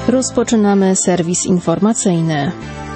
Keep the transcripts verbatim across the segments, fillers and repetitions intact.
Rozpoczynamy serwis informacyjny.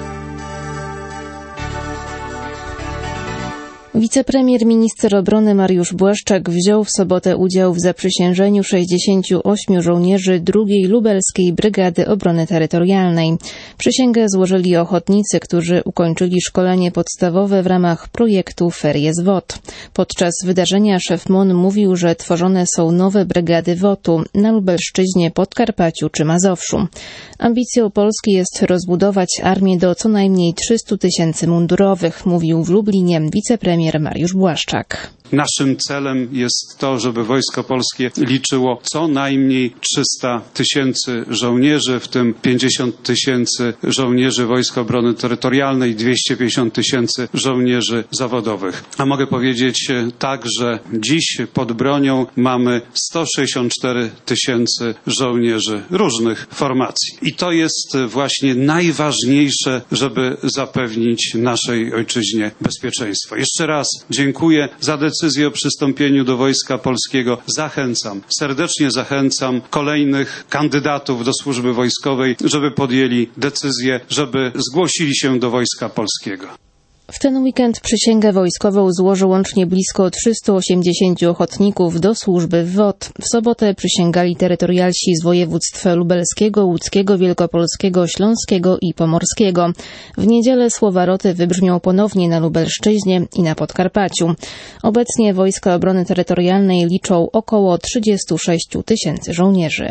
Wicepremier minister obrony Mariusz Błaszczak wziął w sobotę udział w zaprzysiężeniu sześćdziesięciu ośmiu żołnierzy drugiej Lubelskiej Brygady Obrony Terytorialnej. Przysięgę złożyli ochotnicy, którzy ukończyli szkolenie podstawowe w ramach projektu Ferie z W O T. Podczas wydarzenia szef M O N mówił, że tworzone są nowe brygady W O T-u na Lubelszczyźnie, Podkarpaciu czy Mazowszu. Ambicją Polski jest rozbudować armię do co najmniej trzystu tysięcy mundurowych, mówił w Lublinie wicepremier Mariusz Błaszczak. Naszym celem jest to, żeby Wojsko Polskie liczyło co najmniej trzysta tysięcy żołnierzy, w tym pięćdziesiąt tysięcy żołnierzy Wojsk Obrony Terytorialnej, dwieście pięćdziesiąt tysięcy żołnierzy zawodowych. A mogę powiedzieć tak, że dziś pod bronią mamy sto sześćdziesiąt cztery tysięcy żołnierzy różnych formacji. I to jest właśnie najważniejsze, żeby zapewnić naszej ojczyźnie bezpieczeństwo. Jeszcze raz dziękuję za decyzję o przystąpieniu do Wojska Polskiego. Zachęcam, serdecznie zachęcam kolejnych kandydatów do służby wojskowej, żeby podjęli decyzję, żeby zgłosili się do Wojska Polskiego. W ten weekend przysięgę wojskową złoży łącznie blisko trzystu osiemdziesięciu ochotników do służby w W O T. W sobotę przysięgali terytorialsi z województw lubelskiego, łódzkiego, wielkopolskiego, śląskiego i pomorskiego. W niedzielę słowa roty wybrzmią ponownie na Lubelszczyźnie i na Podkarpaciu. Obecnie Wojska Obrony Terytorialnej liczą około trzydziestu sześciu tysięcy żołnierzy.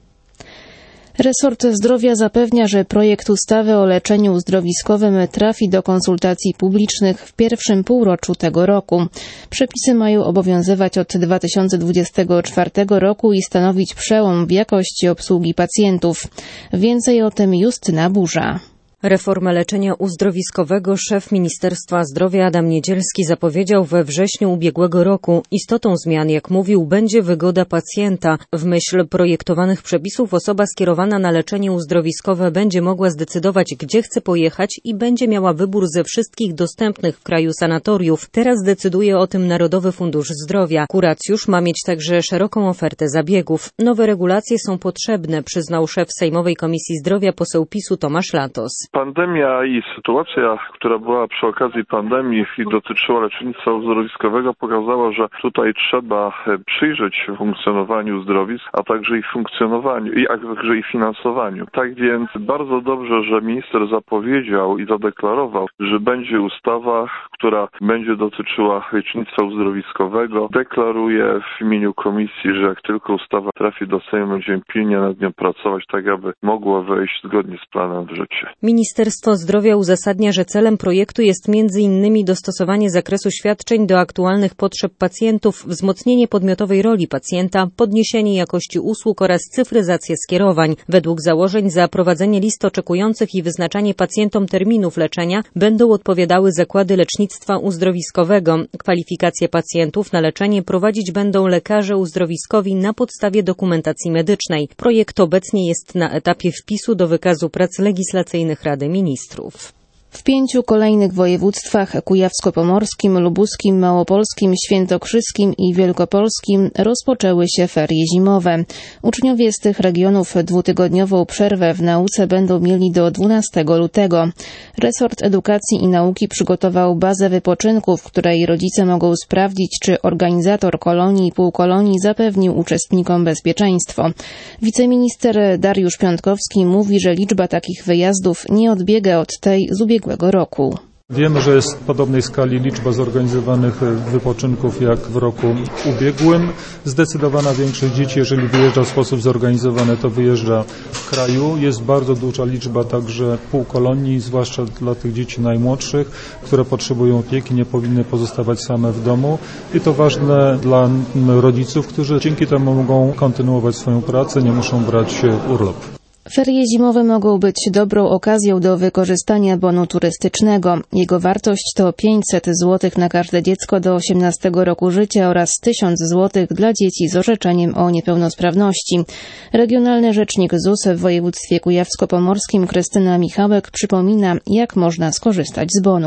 Resort Zdrowia zapewnia, że projekt ustawy o leczeniu uzdrowiskowym trafi do konsultacji publicznych w pierwszym półroczu tego roku. Przepisy mają obowiązywać od dwa tysiące dwudziestego czwartego roku i stanowić przełom w jakości obsługi pacjentów. Więcej o tym Justyna Burza. Reformę leczenia uzdrowiskowego szef Ministerstwa Zdrowia Adam Niedzielski zapowiedział we wrześniu ubiegłego roku. Istotą zmian, jak mówił, będzie wygoda pacjenta. W myśl projektowanych przepisów osoba skierowana na leczenie uzdrowiskowe będzie mogła zdecydować, gdzie chce pojechać i będzie miała wybór ze wszystkich dostępnych w kraju sanatoriów. Teraz decyduje o tym Narodowy Fundusz Zdrowia. Kuracjusz ma mieć także szeroką ofertę zabiegów. Nowe regulacje są potrzebne, przyznał szef Sejmowej Komisji Zdrowia poseł PiSu Tomasz Latos. Pandemia i sytuacja, która była przy okazji pandemii i dotyczyła lecznictwa uzdrowiskowego, pokazała, że tutaj trzeba przyjrzeć się funkcjonowaniu uzdrowisk, a także ich funkcjonowaniu, a także ich finansowaniu. Tak więc bardzo dobrze, że minister zapowiedział i zadeklarował, że będzie ustawa, która będzie dotyczyła lecznictwa uzdrowiskowego. Deklaruję w imieniu komisji, że jak tylko ustawa trafi do Sejmu, będziemy pilnie nad nią pracować, tak aby mogła wejść zgodnie z planem w życie. Ministerstwo Zdrowia uzasadnia, że celem projektu jest między innymi dostosowanie zakresu świadczeń do aktualnych potrzeb pacjentów, wzmocnienie podmiotowej roli pacjenta, podniesienie jakości usług oraz cyfryzację skierowań. Według założeń za prowadzenie list oczekujących i wyznaczanie pacjentom terminów leczenia będą odpowiadały zakłady lecznictwa uzdrowiskowego. Kwalifikacje pacjentów na leczenie prowadzić będą lekarze uzdrowiskowi na podstawie dokumentacji medycznej. Projekt obecnie jest na etapie wpisu do wykazu prac legislacyjnych Rady Ministrów. W pięciu kolejnych województwach kujawsko-pomorskim, lubuskim, małopolskim, świętokrzyskim i wielkopolskim rozpoczęły się ferie zimowe. Uczniowie z tych regionów dwutygodniową przerwę w nauce będą mieli do dwunastego lutego. Resort Edukacji i Nauki przygotował bazę wypoczynku, w której rodzice mogą sprawdzić, czy organizator kolonii i półkolonii zapewnił uczestnikom bezpieczeństwo. Wiceminister Dariusz Piątkowski mówi, że liczba takich wyjazdów nie odbiega od tej z ubiegłego roku. Wiemy, że jest w podobnej skali liczba zorganizowanych wypoczynków jak w roku ubiegłym. Zdecydowana większość dzieci, jeżeli wyjeżdża w sposób zorganizowany, to wyjeżdża w kraju. Jest bardzo duża liczba także półkolonii, zwłaszcza dla tych dzieci najmłodszych, które potrzebują opieki, nie powinny pozostawać same w domu. I to ważne dla rodziców, którzy dzięki temu mogą kontynuować swoją pracę, nie muszą brać urlop. Ferie zimowe mogą być dobrą okazją do wykorzystania bonu turystycznego. Jego wartość to pięćset złotych na każde dziecko do osiemnastego roku życia oraz tysiąc złotych dla dzieci z orzeczeniem o niepełnosprawności. Regionalny rzecznik Z U S w województwie kujawsko-pomorskim Krystyna Michałek przypomina, jak można skorzystać z bonu.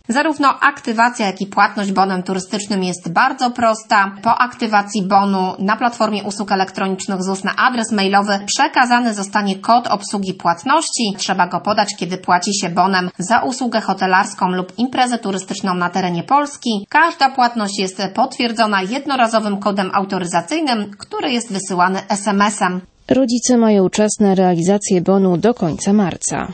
Zarówno aktywacja, jak i płatność bonem turystycznym jest bardzo prosta. Po aktywacji bonu na platformie usług elektronicznych Z U S na adres mailowy przekazany zostanie kod obsługi płatności. Trzeba go podać, kiedy płaci się bonem za usługę hotelarską lub imprezę turystyczną na terenie Polski. Każda płatność jest potwierdzona jednorazowym kodem autoryzacyjnym, który jest wysyłany es em esem. Rodzice mają czas na realizację bonu do końca marca.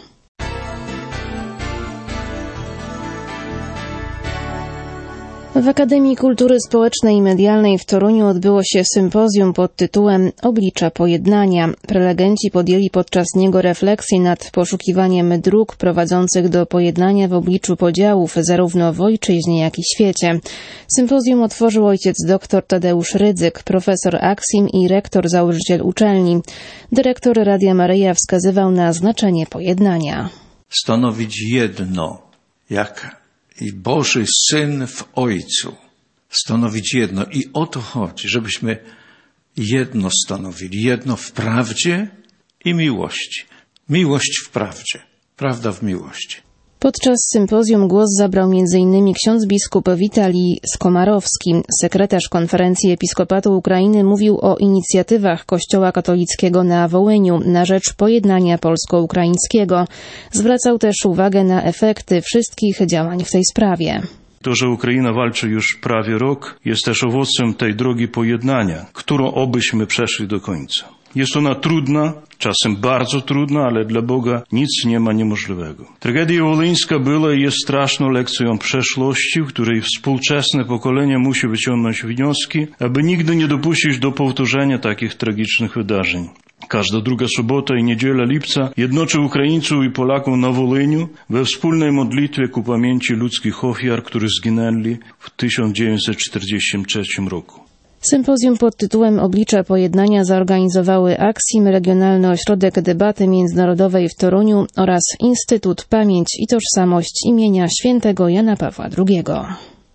W Akademii Kultury Społecznej i Medialnej w Toruniu odbyło się sympozjum pod tytułem Oblicza Pojednania. Prelegenci podjęli podczas niego refleksję nad poszukiwaniem dróg prowadzących do pojednania w obliczu podziałów zarówno w ojczyźnie, jak i świecie. Sympozjum otworzył ojciec dr Tadeusz Rydzyk, profesor Aksim i rektor założyciel uczelni. Dyrektor Radia Maryja wskazywał na znaczenie pojednania. Stanowić jedno, jak i Boży Syn w Ojcu, stanowić jedno. I o to chodzi, żebyśmy jedno stanowili, jedno w prawdzie i miłości. Miłość w prawdzie, prawda w miłości. Podczas sympozjum głos zabrał między innymi ksiądz biskup Witalij Skomarowski. Sekretarz Konferencji Episkopatu Ukrainy mówił o inicjatywach Kościoła katolickiego na Wołyniu na rzecz pojednania polsko-ukraińskiego. Zwracał też uwagę na efekty wszystkich działań w tej sprawie. To, że Ukraina walczy już prawie rok, jest też owocem tej drogi pojednania, którą obyśmy przeszli do końca. Jest ona trudna, czasem bardzo trudna, ale dla Boga nic nie ma niemożliwego. Tragedia wołyńska była i jest straszną lekcją przeszłości, w której współczesne pokolenie musi wyciągnąć wnioski, aby nigdy nie dopuścić do powtórzenia takich tragicznych wydarzeń. Każda druga sobota i niedziela lipca jednoczy Ukraińców i Polaków na Wołyniu we wspólnej modlitwie ku pamięci ludzkich ofiar, którzy zginęli w tysiąc dziewięćset czterdziestym trzecim roku. Sympozjum pod tytułem Oblicza Pojednania zorganizowały Aksim, Regionalny Ośrodek Debaty Międzynarodowej w Toruniu oraz Instytut Pamięć i Tożsamość imienia świętego Jana Pawła drugiego.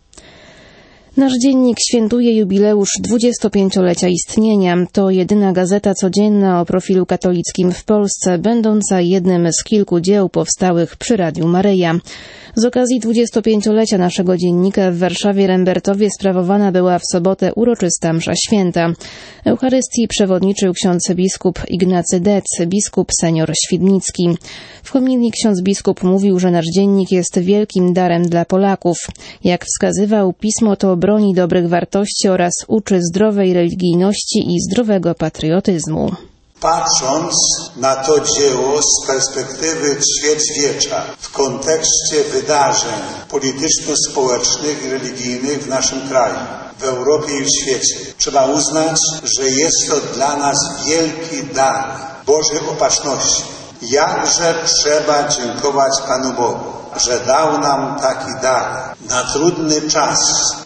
Nasz dziennik świętuje jubileusz dwudziestopięciolecia istnienia. To jedyna gazeta codzienna o profilu katolickim w Polsce, będąca jednym z kilku dzieł powstałych przy Radiu Maryja. Z okazji dwudziestopięciolecia naszego dziennika w Warszawie-Rembertowie sprawowana była w sobotę uroczysta msza święta. Eucharystii przewodniczył ksiądz biskup Ignacy Dec, biskup senior Świdnicki. W homilii ksiądz biskup mówił, że nasz dziennik jest wielkim darem dla Polaków. Jak wskazywał, pismo to broni dobrych wartości oraz uczy zdrowej religijności i zdrowego patriotyzmu. Patrząc na to dzieło z perspektywy ćwierćwiecza w kontekście wydarzeń polityczno-społecznych i religijnych w naszym kraju, w Europie i w świecie, trzeba uznać, że jest to dla nas wielki dar Bożej opatrzności. Jakże trzeba dziękować Panu Bogu, że dał nam taki dar na trudny czas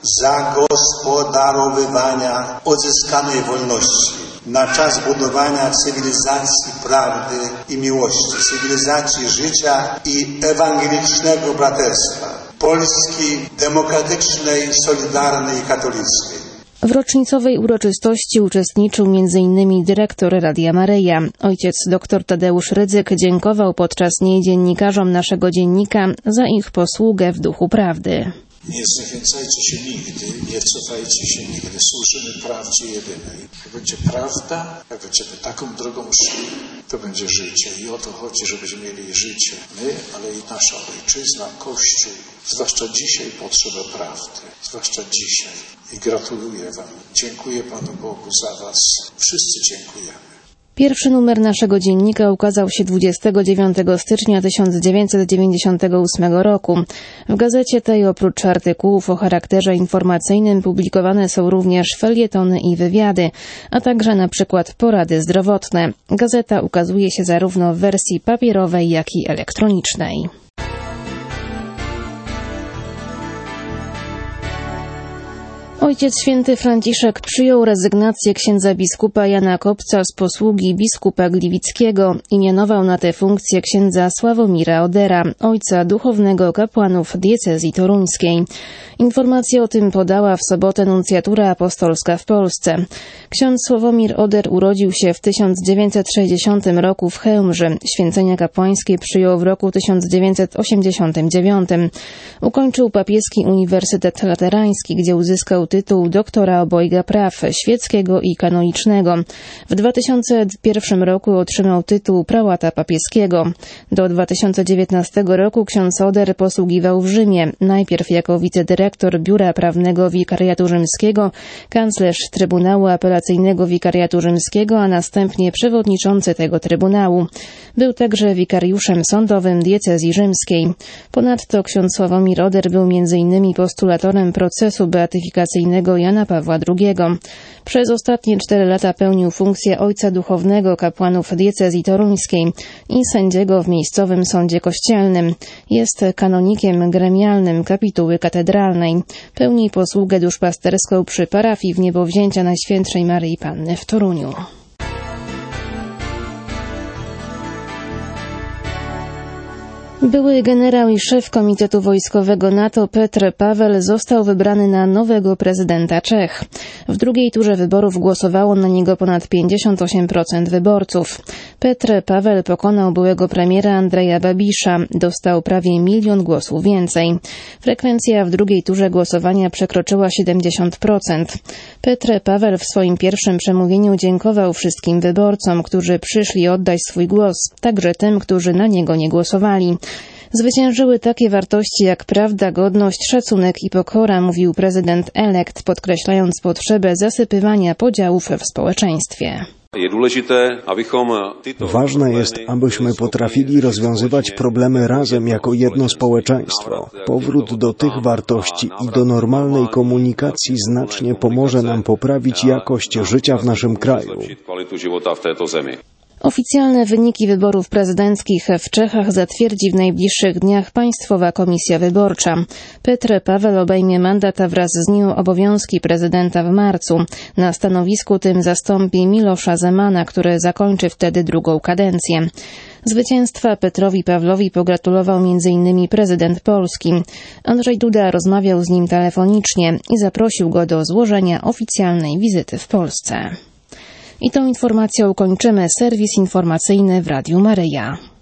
zagospodarowywania odzyskanej wolności. Na czas budowania cywilizacji prawdy i miłości, cywilizacji życia i ewangelicznego braterstwa, Polski demokratycznej, solidarnej i katolickiej. W rocznicowej uroczystości uczestniczył między innymi dyrektor Radia Maryja. Ojciec dr Tadeusz Rydzyk dziękował podczas niej dziennikarzom naszego dziennika za ich posługę w duchu prawdy. Nie zniechęcajcie się nigdy, nie cofajcie się nigdy. Służymy prawdzie jedynej. Jak będzie prawda, jak będziemy taką drogą szli, to będzie życie. I o to chodzi, żebyśmy mieli życie. My, ale i nasza ojczyzna, Kościół. Zwłaszcza dzisiaj potrzeba prawdy. Zwłaszcza dzisiaj. I gratuluję Wam. Dziękuję Panu Bogu za Was. Wszyscy dziękujemy. Pierwszy numer naszego dziennika ukazał się dwudziestego dziewiątego stycznia tysiąc dziewięćset dziewięćdziesiątego ósmego roku. W gazecie tej oprócz artykułów o charakterze informacyjnym publikowane są również felietony i wywiady, a także na przykład porady zdrowotne. Gazeta ukazuje się zarówno w wersji papierowej, jak i elektronicznej. Ojciec Święty Franciszek przyjął rezygnację księdza biskupa Jana Kopca z posługi biskupa gliwickiego i mianował na tę funkcję księdza Sławomira Odera, ojca duchownego kapłanów diecezji toruńskiej. Informację o tym podała w sobotę nuncjatura apostolska w Polsce. Ksiądz Sławomir Oder urodził się w tysiąc dziewięćset sześćdziesiątym roku w Chełmży. Święcenia kapłańskie przyjął w roku tysiąc dziewięćset osiemdziesiątym dziewiątym. Ukończył papieski Uniwersytet Laterański, gdzie uzyskał tytuł doktora obojga praw świeckiego i kanonicznego. W dwa tysiące pierwszym roku otrzymał tytuł prałata papieskiego. Do dwa tysiące dziewiętnastego roku ksiądz Oder posługiwał w Rzymie, najpierw jako wicedyrektor Biura Prawnego Wikariatu Rzymskiego, kanclerz Trybunału Apelacyjnego Wikariatu Rzymskiego, a następnie przewodniczący tego trybunału. Był także wikariuszem sądowym diecezji rzymskiej. Ponadto ksiądz Sławomir Oder był między innymi postulatorem procesu beatyfikacyjnego Jana Pawła drugiego. Przez ostatnie cztery lata pełnił funkcję ojca duchownego kapłanów diecezji toruńskiej i sędziego w miejscowym sądzie kościelnym. Jest kanonikiem gremialnym kapituły katedralnej. Pełni posługę duszpasterską przy parafii Wniebowzięcia Najświętszej Maryi Panny w Toruniu. Były generał i szef Komitetu Wojskowego NATO Petr Paweł został wybrany na nowego prezydenta Czech. W drugiej turze wyborów głosowało na niego ponad pięćdziesiąt osiem procent wyborców. Petr Paweł pokonał byłego premiera Andreja Babisza. Dostał prawie milion głosów więcej. Frekwencja w drugiej turze głosowania przekroczyła siedemdziesiąt procent. Petr Paweł w swoim pierwszym przemówieniu dziękował wszystkim wyborcom, którzy przyszli oddać swój głos, także tym, którzy na niego nie głosowali. Zwyciężyły takie wartości jak prawda, godność, szacunek i pokora, mówił prezydent elekt, podkreślając potrzebę zasypywania podziałów w społeczeństwie. Ważne jest, abyśmy potrafili rozwiązywać problemy razem jako jedno społeczeństwo. Powrót do tych wartości i do normalnej komunikacji znacznie pomoże nam poprawić jakość życia w naszym kraju. Oficjalne wyniki wyborów prezydenckich w Czechach zatwierdzi w najbliższych dniach Państwowa Komisja Wyborcza. Petr Paweł obejmie mandat, a wraz z nim obowiązki prezydenta w marcu. Na stanowisku tym zastąpi Milosza Zemana, który zakończy wtedy drugą kadencję. Zwycięstwa Petrowi Pawlowi pogratulował między innymi prezydent Polski. Andrzej Duda rozmawiał z nim telefonicznie i zaprosił go do złożenia oficjalnej wizyty w Polsce. I tą informacją kończymy serwis informacyjny w Radiu Maryja.